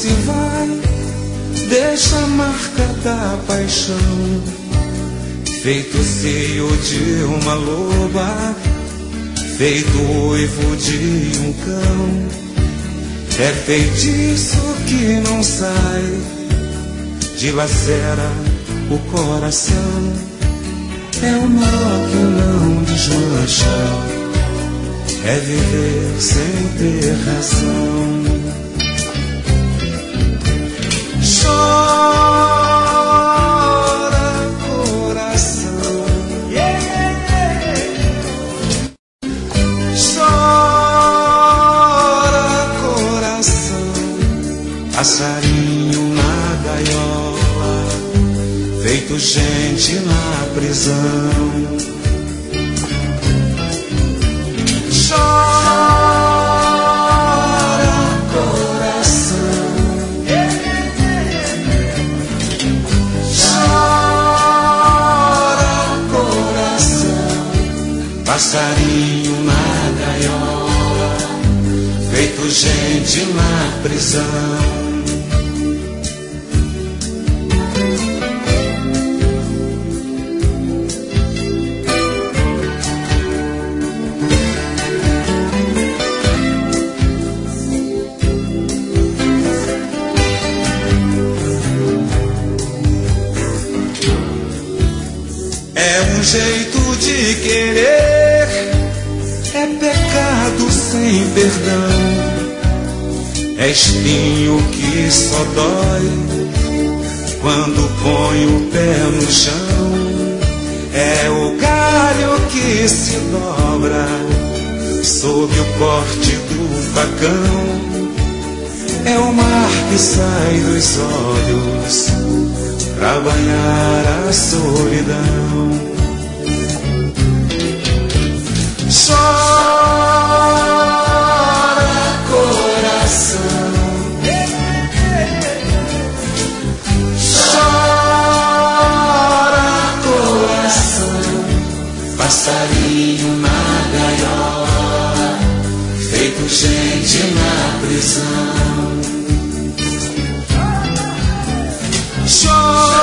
se vai, deixa a marca da paixão, feito cio de uma loba, feito uivo de um cão. É feitiço que não sai, dilacera o coração. É o nó que não desmancha, é viver sem ter razão. Chora, coração, chora, coração. Passarinho na gaiola, feito gente na prisão. Chora, coração, chora, coração. Passarinho na gaiola, feito gente na prisão. Jeito de querer é pecado sem perdão, é espinho que só dói quando põe o pé no chão, é o galho que se dobra sob o corte do facão, é o mar que sai dos olhos pra banhar a solidão. Chora, coração, chora, coração. Passarinho na gaiola, feito gente na prisão. Chora,